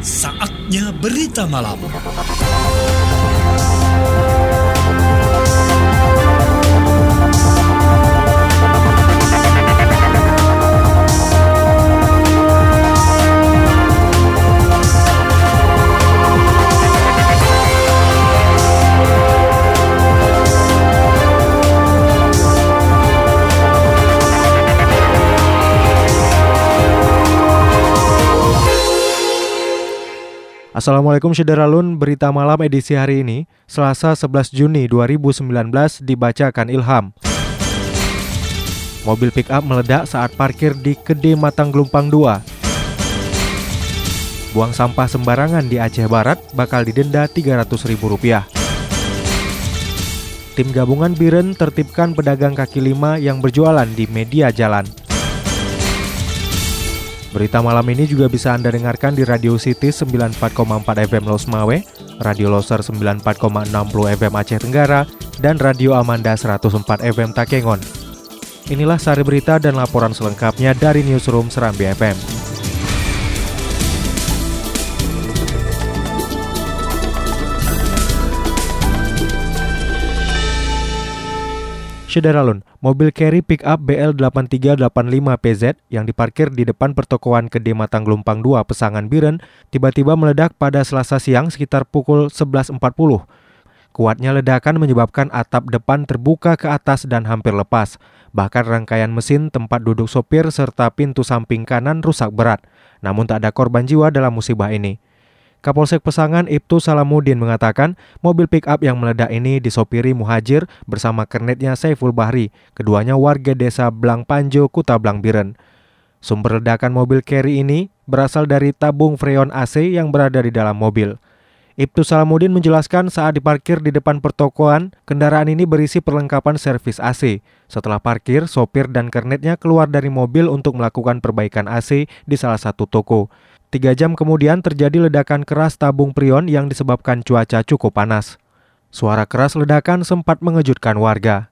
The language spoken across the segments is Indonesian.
Saatnya berita malam. Assalamualaikum Syederalun, berita malam edisi hari ini, Selasa 11 Juni 2019 dibacakan Ilham. Mobil pick-up meledak saat parkir di Kede Matanggelumpang 2. Buang sampah sembarangan di Aceh Barat bakal didenda Rp300.000. Tim gabungan Biren tertibkan pedagang kaki lima yang berjualan di media jalan. Berita malam ini juga bisa Anda dengarkan di Radio City 94,4 FM Los Mawe, Radio Loser 94,60 FM Aceh Tenggara, dan Radio Amanda 104 FM Takengon. Inilah sari berita dan laporan selengkapnya dari Newsroom Serambi FM. Syederalun, mobil carry pick-up BL8385PZ yang diparkir di depan pertokoan Kede Matanggelumpang 2 Pesangan Biren tiba-tiba meledak pada Selasa siang sekitar pukul 11.40. Kuatnya ledakan menyebabkan atap depan terbuka ke atas dan hampir lepas. Bahkan rangkaian mesin, tempat duduk sopir, serta pintu samping kanan rusak berat. Namun tak ada korban jiwa dalam musibah ini. Kapolsek Pesangan Ibtu Salamuddin mengatakan mobil pick-up yang meledak ini disopiri Muhajir bersama kernetnya Saiful Bahri, keduanya warga desa Blang Panjo, Kuta Blang Biren. Sumber ledakan mobil carry ini berasal dari tabung freon AC yang berada di dalam mobil. Ibtu Salamuddin menjelaskan saat diparkir di depan pertokoan, kendaraan ini berisi perlengkapan servis AC. Setelah parkir, sopir dan kernetnya keluar dari mobil untuk melakukan perbaikan AC di salah satu toko. 3 jam kemudian terjadi ledakan keras tabung freon yang disebabkan cuaca cukup panas. Suara keras ledakan sempat mengejutkan warga.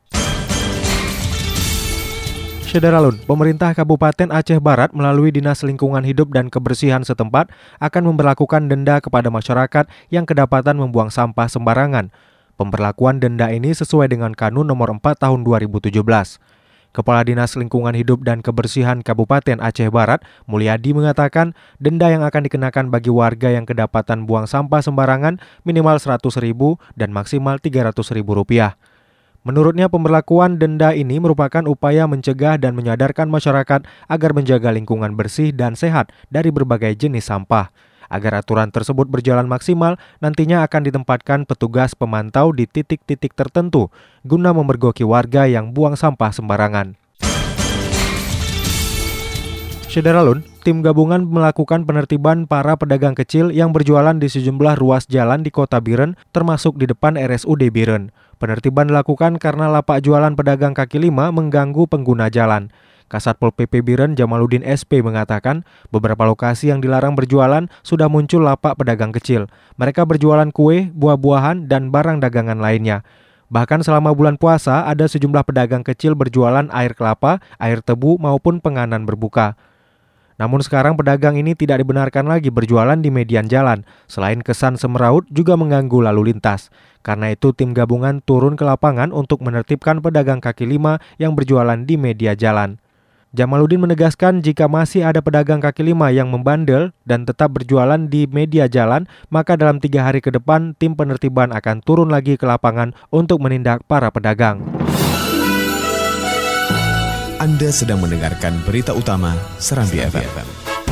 Syederalun, pemerintah Kabupaten Aceh Barat melalui Dinas Lingkungan Hidup dan Kebersihan setempat akan memberlakukan denda kepada masyarakat yang kedapatan membuang sampah sembarangan. Pemberlakuan denda ini sesuai dengan Kanun Nomor 4 Tahun 2017. Kepala Dinas Lingkungan Hidup dan Kebersihan Kabupaten Aceh Barat, Mulyadi mengatakan denda yang akan dikenakan bagi warga yang kedapatan buang sampah sembarangan minimal Rp100.000 dan maksimal Rp300.000. Menurutnya pemberlakuan denda ini merupakan upaya mencegah dan menyadarkan masyarakat agar menjaga lingkungan bersih dan sehat dari berbagai jenis sampah. Agar aturan tersebut berjalan maksimal, nantinya akan ditempatkan petugas pemantau di titik-titik tertentu guna memergoki warga yang buang sampah sembarangan. Syederalun, tim gabungan melakukan penertiban para pedagang kecil yang berjualan di sejumlah ruas jalan di Kota Biren, termasuk di depan RSUD Biren. Penertiban dilakukan karena lapak jualan pedagang kaki lima mengganggu pengguna jalan. Kasatpol PP Biren Jamaluddin SP mengatakan beberapa lokasi yang dilarang berjualan sudah muncul lapak pedagang kecil. Mereka berjualan kue, buah-buahan, dan barang dagangan lainnya. Bahkan selama bulan puasa ada sejumlah pedagang kecil berjualan air kelapa, air tebu, maupun penganan berbuka. Namun sekarang pedagang ini tidak dibenarkan lagi berjualan di median jalan. Selain kesan semeraut juga mengganggu lalu lintas. Karena itu tim gabungan turun ke lapangan untuk menertibkan pedagang kaki lima yang berjualan di media jalan. Jamaluddin menegaskan jika masih ada pedagang kaki lima yang membandel dan tetap berjualan di media jalan, maka dalam 3 hari ke depan tim penertiban akan turun lagi ke lapangan untuk menindak para pedagang. Anda sedang mendengarkan berita utama Serambi FM.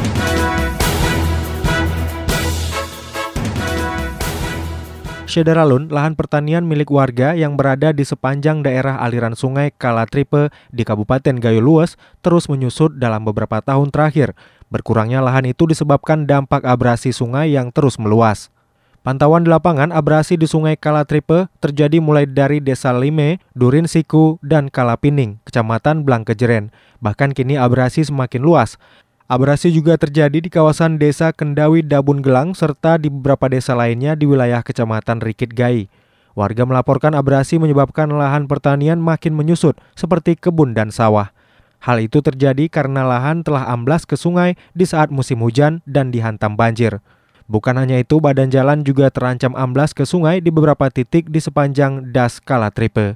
Syederalun, lahan pertanian milik warga yang berada di sepanjang daerah aliran sungai Kalatripe di Kabupaten Gayo Lues terus menyusut dalam beberapa tahun terakhir. Berkurangnya lahan itu disebabkan dampak abrasi sungai yang terus meluas. Pantauan di lapangan, abrasi di sungai Kalatripe terjadi mulai dari Desa Lime, Durin Siku, dan Kalapining, Kecamatan Blangkejeren. Bahkan kini abrasi semakin luas. Abrasi juga terjadi di kawasan Desa Kendawi Dabun Gelang serta di beberapa desa lainnya di wilayah Kecamatan Rikit Gai. Warga melaporkan abrasi menyebabkan lahan pertanian makin menyusut seperti kebun dan sawah. Hal itu terjadi karena lahan telah amblas ke sungai di saat musim hujan dan dihantam banjir. Bukan hanya itu, badan jalan juga terancam amblas ke sungai di beberapa titik di sepanjang Das Kalatripe.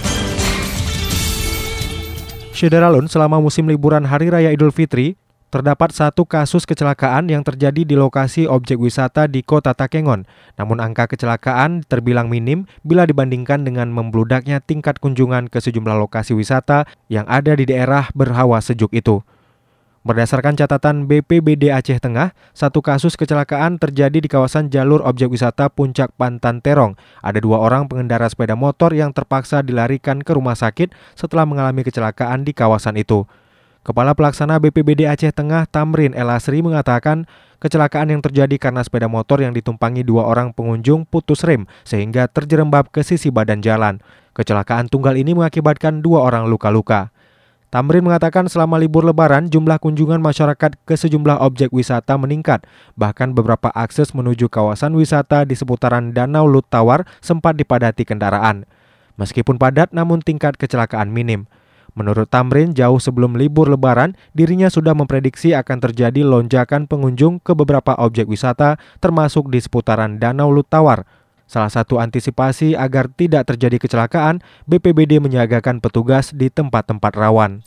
Syederalun, selama musim liburan Hari Raya Idul Fitri, terdapat satu kasus kecelakaan yang terjadi di lokasi objek wisata di Kota Takengon. Namun angka kecelakaan terbilang minim bila dibandingkan dengan membludaknya tingkat kunjungan ke sejumlah lokasi wisata yang ada di daerah berhawa sejuk itu. Berdasarkan catatan BPBD Aceh Tengah, satu kasus kecelakaan terjadi di kawasan jalur objek wisata Puncak Pantan Terong. Ada 2 orang pengendara sepeda motor yang terpaksa dilarikan ke rumah sakit setelah mengalami kecelakaan di kawasan itu. Kepala Pelaksana BPBD Aceh Tengah Tamrin El Asri mengatakan kecelakaan yang terjadi karena sepeda motor yang ditumpangi 2 orang pengunjung putus rem sehingga terjerembab ke sisi badan jalan. Kecelakaan tunggal ini mengakibatkan 2 orang luka-luka. Tamrin mengatakan selama libur lebaran jumlah kunjungan masyarakat ke sejumlah objek wisata meningkat. Bahkan beberapa akses menuju kawasan wisata di seputaran Danau Lut Tawar sempat dipadati kendaraan. Meskipun padat namun tingkat kecelakaan minim. Menurut Tamrin, jauh sebelum libur lebaran, dirinya sudah memprediksi akan terjadi lonjakan pengunjung ke beberapa objek wisata, termasuk di seputaran Danau Lut Tawar. Salah satu antisipasi agar tidak terjadi kecelakaan, BPBD menyiagakan petugas di tempat-tempat rawan.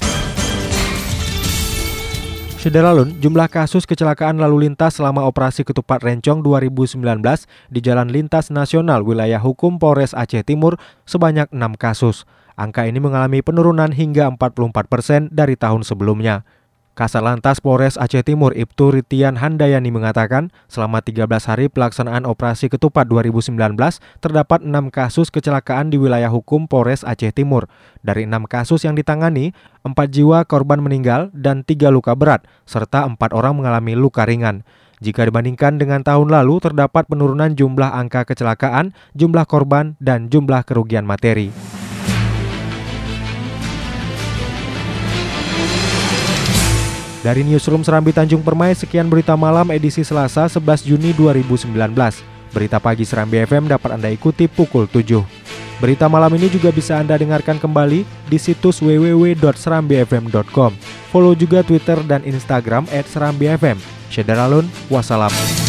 Syederalun, jumlah kasus kecelakaan lalu lintas selama operasi Ketupat Rencong 2019 di Jalan Lintas Nasional Wilayah Hukum Polres Aceh Timur sebanyak 6 kasus. Angka ini mengalami penurunan hingga 44% dari tahun sebelumnya. Kasatlantas Polres Aceh Timur Ibtu Ritian Handayani mengatakan, selama 13 hari pelaksanaan operasi Ketupat 2019, terdapat 6 kasus kecelakaan di wilayah hukum Polres Aceh Timur. Dari 6 kasus yang ditangani, 4 jiwa korban meninggal dan 3 luka berat, serta 4 orang mengalami luka ringan. Jika dibandingkan dengan tahun lalu, terdapat penurunan jumlah angka kecelakaan, jumlah korban, dan jumlah kerugian materi. Dari Newsroom Serambi Tanjung Permai, sekian berita malam edisi Selasa 11 Juni 2019. Berita pagi Serambi FM dapat Anda ikuti pukul 7. Berita malam ini juga bisa Anda dengarkan kembali di situs www.serambifm.com. Follow juga Twitter dan Instagram @serambifm. Syederalun, wassalam.